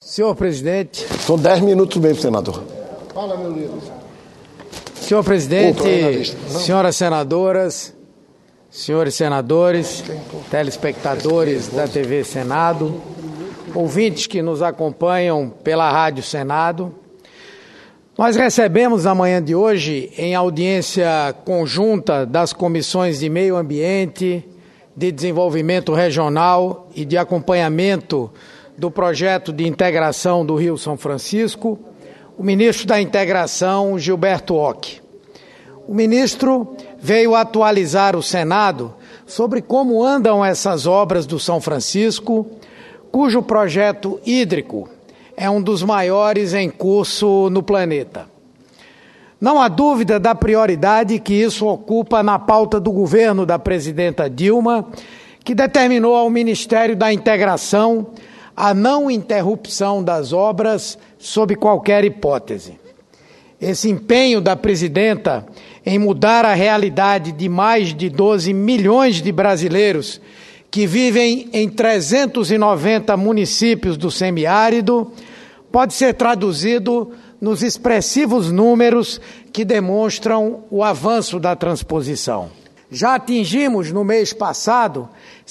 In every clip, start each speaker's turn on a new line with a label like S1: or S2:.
S1: Senhor presidente.
S2: São 10 minutos mesmo, senador.
S1: Fala, meu líder. Senhor presidente, senhoras senadoras, senhores senadores, telespectadores da TV Senado, ouvintes que nos acompanham pela Rádio Senado, nós recebemos na manhã de hoje, em audiência conjunta das comissões de Meio Ambiente, de Desenvolvimento Regional e de acompanhamento do projeto de integração do Rio São Francisco, o ministro da Integração, Gilberto Ock. O ministro veio atualizar o Senado sobre como andam essas obras do São Francisco, cujo projeto hídrico é um dos maiores em curso no planeta. Não há dúvida da prioridade que isso ocupa na pauta do governo da presidenta Dilma, que determinou ao Ministério da Integração a não interrupção das obras sob qualquer hipótese. Esse empenho da presidenta em mudar a realidade de mais de 12 milhões de brasileiros que vivem em 390 municípios do semiárido pode ser traduzido nos expressivos números que demonstram o avanço da transposição. Já atingimos, no mês passado,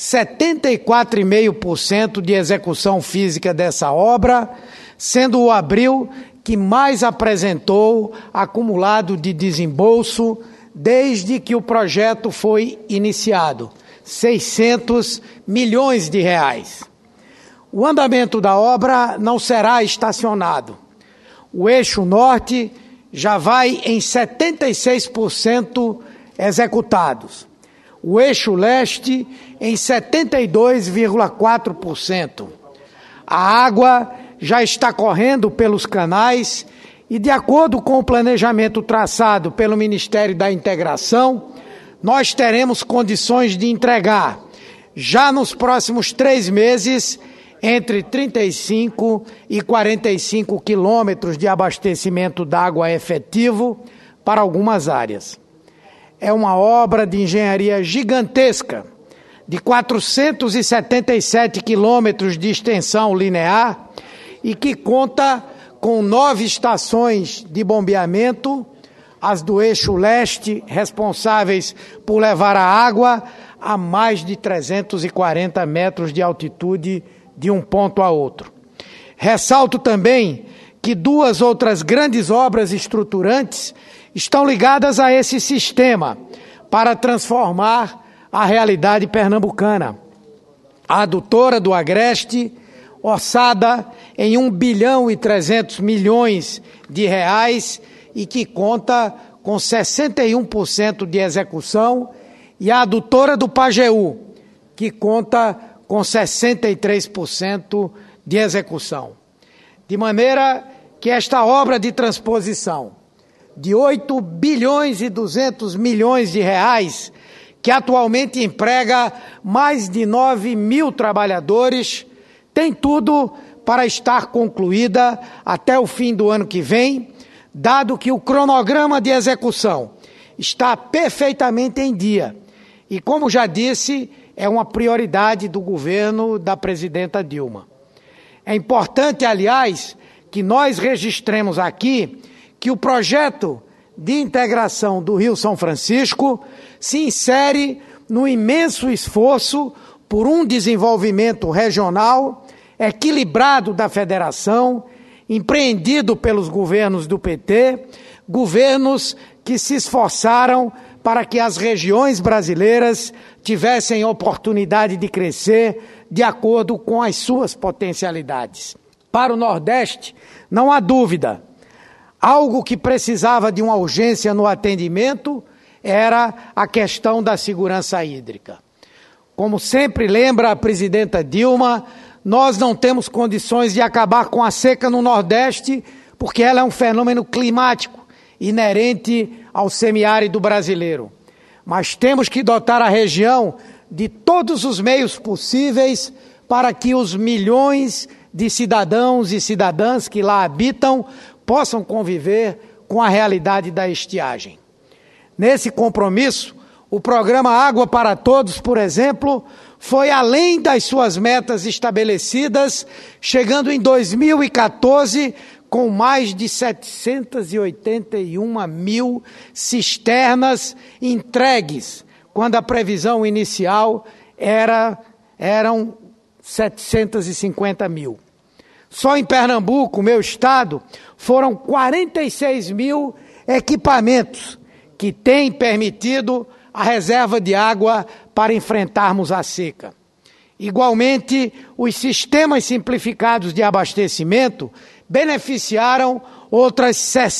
S1: 74,5% de execução física dessa obra, sendo o Abril que mais apresentou acumulado de desembolso desde que o projeto foi iniciado, 600 milhões de reais. O andamento da obra não será estacionado. O eixo norte já vai em 76% executados. O eixo leste em 72,4%. A água já está correndo pelos canais e, de acordo com o planejamento traçado pelo Ministério da Integração, nós teremos condições de entregar, já nos próximos 3 meses, entre 35 e 45 quilômetros de abastecimento d'água efetivo para algumas áreas. É uma obra de engenharia gigantesca, de 477 quilômetros de extensão linear e que conta com 9 estações de bombeamento, as do eixo leste, responsáveis por levar a água a mais de 340 metros de altitude de um ponto a outro. Ressalto também que 2 outras grandes obras estruturantes estão ligadas a esse sistema para transformar a realidade pernambucana. A adutora do Agreste, orçada em 1 bilhão e 300 milhões de reais e que conta com 61% de execução, e a adutora do Pajeú, que conta com 63% de execução. De maneira que esta obra de transposição de 8 bilhões e 200 milhões de reais, que atualmente emprega mais de 9 mil trabalhadores, tem tudo para estar concluída até o fim do ano que vem, dado que o cronograma de execução está perfeitamente em dia e, como já disse, é uma prioridade do governo da presidenta Dilma. É importante, aliás, que nós registremos aqui que o projeto de integração do Rio São Francisco se insere no imenso esforço por um desenvolvimento regional equilibrado da federação, empreendido pelos governos do PT, governos que se esforçaram para que as regiões brasileiras tivessem oportunidade de crescer de acordo com as suas potencialidades. Para o Nordeste, não há dúvida, algo que precisava de uma urgência no atendimento era a questão da segurança hídrica. Como sempre lembra a presidenta Dilma, nós não temos condições de acabar com a seca no Nordeste, porque ela é um fenômeno climático inerente ao semiárido brasileiro. Mas temos que dotar a região de todos os meios possíveis para que os milhões de cidadãos e cidadãs que lá habitam possam conviver com a realidade da estiagem. Nesse compromisso, O programa Água para Todos, por exemplo, foi além das suas metas estabelecidas, chegando em 2014 com mais de 781 mil cisternas entregues, quando a previsão inicial eram 750 mil. Só em Pernambuco, meu estado, foram 46 mil equipamentos que têm permitido a reserva de água para enfrentarmos a seca. Igualmente, os sistemas simplificados de abastecimento beneficiaram outras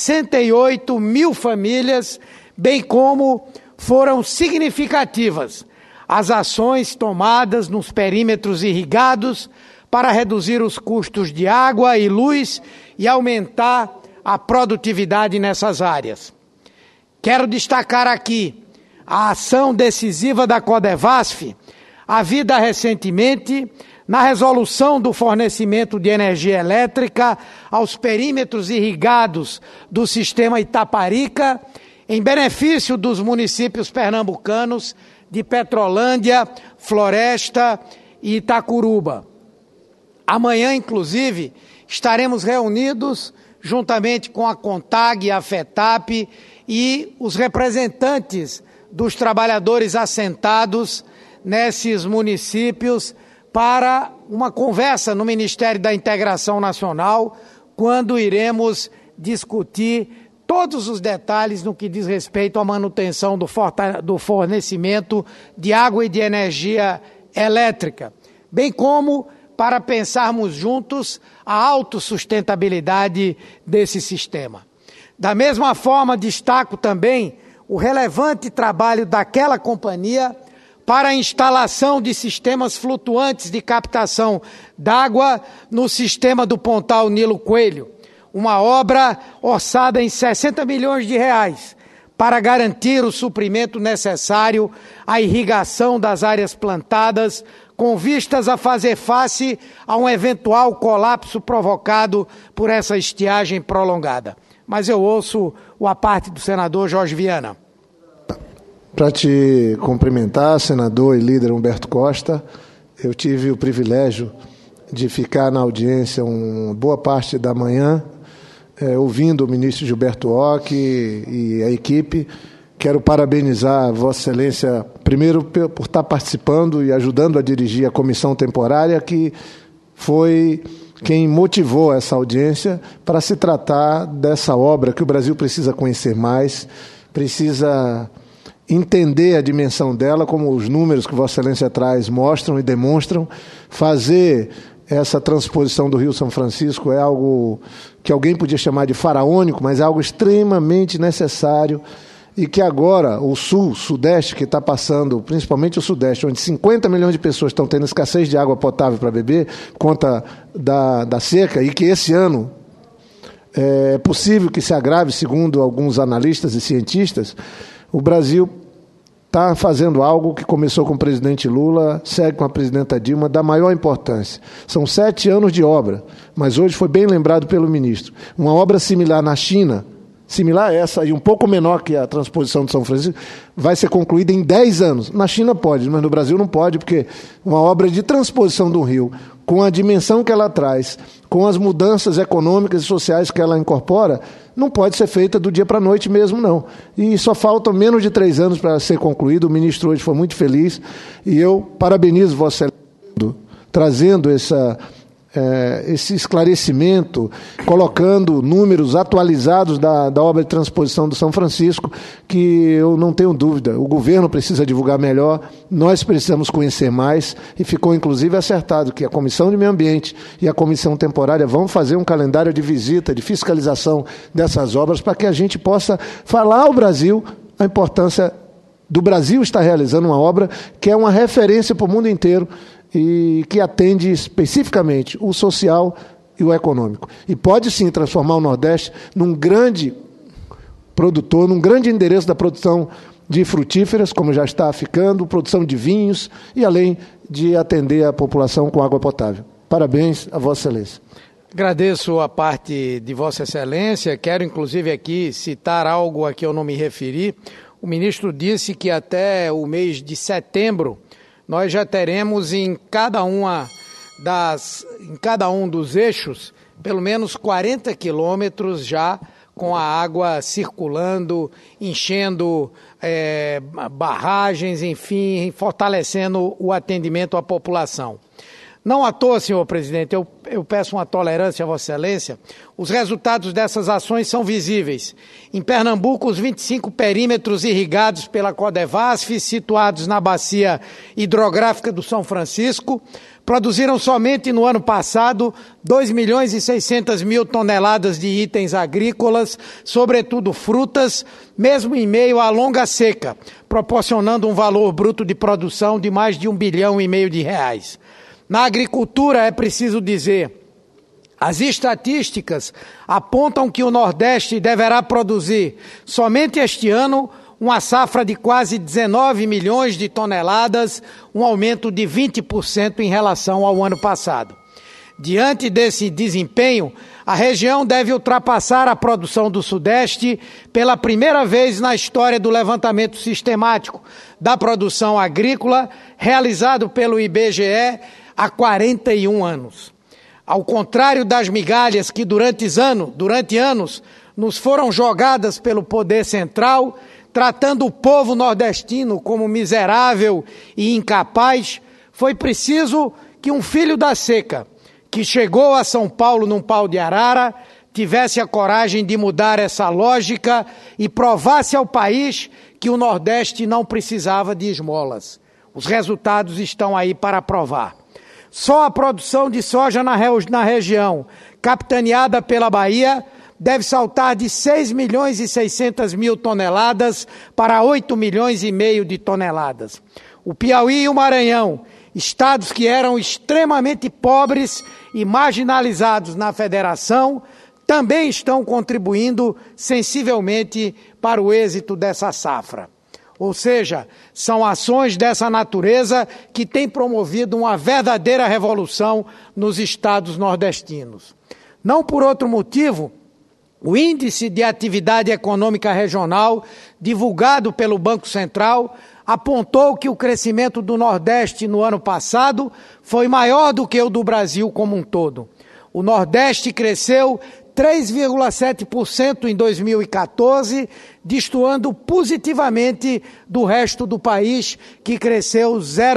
S1: 68 mil famílias, bem como foram significativas as ações tomadas nos perímetros irrigados para reduzir os custos de água e luz e aumentar a produtividade nessas áreas. Quero destacar aqui a ação decisiva da Codevasf, havida recentemente na resolução do fornecimento de energia elétrica aos perímetros irrigados do sistema Itaparica, em benefício dos municípios pernambucanos de Petrolândia, Floresta e Itacuruba. Amanhã, inclusive, estaremos reunidos juntamente com a CONTAG e a FETAP e os representantes dos trabalhadores assentados nesses municípios para uma conversa no Ministério da Integração Nacional, quando iremos discutir todos os detalhes no que diz respeito à manutenção do fornecimento de água e de energia elétrica, bem como para pensarmos juntos a autossustentabilidade desse sistema. Da mesma forma, destaco também o relevante trabalho daquela companhia para a instalação de sistemas flutuantes de captação d'água no sistema do Pontal Nilo Coelho, uma obra orçada em 60 milhões de reais para garantir o suprimento necessário à irrigação das áreas plantadas, com vistas a fazer face a um eventual colapso provocado por essa estiagem prolongada. Mas eu ouço a parte do senador Jorge Viana.
S3: Para te cumprimentar, senador e líder Humberto Costa, eu tive o privilégio de ficar na audiência uma boa parte da manhã, ouvindo o ministro Gilberto Ock e a equipe. Quero parabenizar Vossa Excelência, primeiro, por estar participando e ajudando a dirigir a comissão temporária, que foi quem motivou essa audiência para se tratar dessa obra que o Brasil precisa conhecer mais, precisa entender a dimensão dela, como os números que Vossa Excelência traz mostram e demonstram. Fazer essa transposição do Rio São Francisco é algo que alguém podia chamar de faraônico, mas é algo extremamente necessário e que agora o Sul, Sudeste, que está passando, principalmente o Sudeste, onde 50 milhões de pessoas estão tendo escassez de água potável para beber, por conta da seca, e que esse ano é possível que se agrave, segundo alguns analistas e cientistas, o Brasil está fazendo algo que começou com o presidente Lula, segue com a presidenta Dilma, da maior importância. São 7 anos de obra, mas hoje foi bem lembrado pelo ministro. Uma obra similar na China, similar a essa e um pouco menor que a transposição de São Francisco, vai ser concluída em 10 anos. Na China pode, mas no Brasil não pode, porque uma obra de transposição do rio, com a dimensão que ela traz, com as mudanças econômicas e sociais que ela incorpora, não pode ser feita do dia para a noite mesmo, não. E só faltam menos de 3 anos para ser concluído. O ministro hoje foi muito feliz e eu parabenizo Vossa Excelência trazendo esse esclarecimento, colocando números atualizados da obra de transposição do São Francisco, que eu não tenho dúvida, o governo precisa divulgar melhor, nós precisamos conhecer mais, e ficou inclusive acertado que a Comissão de Meio Ambiente e a Comissão Temporária vão fazer um calendário de visita, de fiscalização dessas obras, para que a gente possa falar ao Brasil a importância do Brasil estar realizando uma obra que é uma referência para o mundo inteiro, e que atende especificamente o social e o econômico. E pode sim transformar o Nordeste num grande produtor, num grande endereço da produção de frutíferas, como já está ficando, produção de vinhos, e além de atender a população com água potável. Parabéns a Vossa Excelência.
S1: Agradeço a parte de Vossa Excelência. Quero inclusive aqui citar algo a que eu não me referi. O ministro disse que até o mês de setembro nós já teremos em cada um dos eixos pelo menos 40 quilômetros já com a água circulando, enchendo barragens, enfim, fortalecendo o atendimento à população. Não à toa, senhor presidente, eu peço uma tolerância a Vossa Excelência, os resultados dessas ações são visíveis. Em Pernambuco, os 25 perímetros irrigados pela Codevasf, situados na bacia hidrográfica do São Francisco, produziram somente no ano passado 2.600.000 toneladas de itens agrícolas, sobretudo frutas, mesmo em meio à longa seca, proporcionando um valor bruto de produção de mais de R$1,5 bilhão de reais. Na agricultura, é preciso dizer, as estatísticas apontam que o Nordeste deverá produzir, somente este ano, uma safra de quase 19 milhões de toneladas, um aumento de 20% em relação ao ano passado. Diante desse desempenho, a região deve ultrapassar a produção do Sudeste pela primeira vez na história do levantamento sistemático da produção agrícola, realizado pelo IBGE há 41 anos. Ao contrário das migalhas que durante anos nos foram jogadas pelo poder central, tratando o povo nordestino como miserável e incapaz, foi preciso que um filho da seca, que chegou a São Paulo num pau de arara, tivesse a coragem de mudar essa lógica e provasse ao país que o Nordeste não precisava de esmolas. Os resultados estão aí para provar. Só a produção de soja na região, capitaneada pela Bahia, deve saltar de 6.600.000 toneladas para 8,5 milhões de toneladas. O Piauí e o Maranhão, estados que eram extremamente pobres e marginalizados na federação, também estão contribuindo sensivelmente para o êxito dessa safra. Ou seja, são ações dessa natureza que têm promovido uma verdadeira revolução nos estados nordestinos. Não por outro motivo, o Índice de Atividade Econômica Regional, divulgado pelo Banco Central, apontou que o crescimento do Nordeste no ano passado foi maior do que o do Brasil como um todo. O Nordeste cresceu 3,7% em 2014, destoando positivamente do resto do país, que cresceu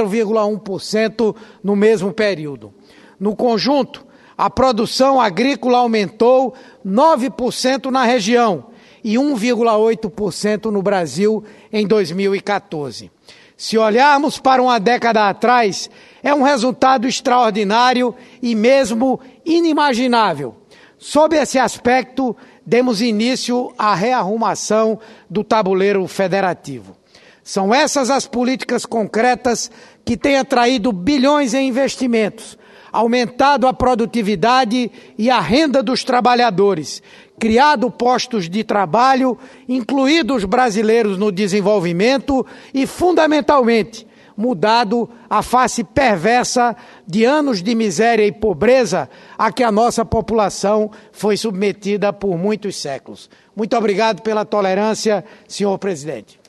S1: 0,1% no mesmo período. No conjunto, a produção agrícola aumentou 9% na região e 1,8% no Brasil em 2014. Se olharmos para uma década atrás, é um resultado extraordinário e mesmo inimaginável. Sob esse aspecto, demos início à rearrumação do tabuleiro federativo. São essas as políticas concretas que têm atraído bilhões em investimentos, aumentado a produtividade e a renda dos trabalhadores, criado postos de trabalho, incluídos os brasileiros no desenvolvimento e, fundamentalmente, mudado a face perversa de anos de miséria e pobreza a que a nossa população foi submetida por muitos séculos. Muito obrigado pela tolerância, senhor presidente.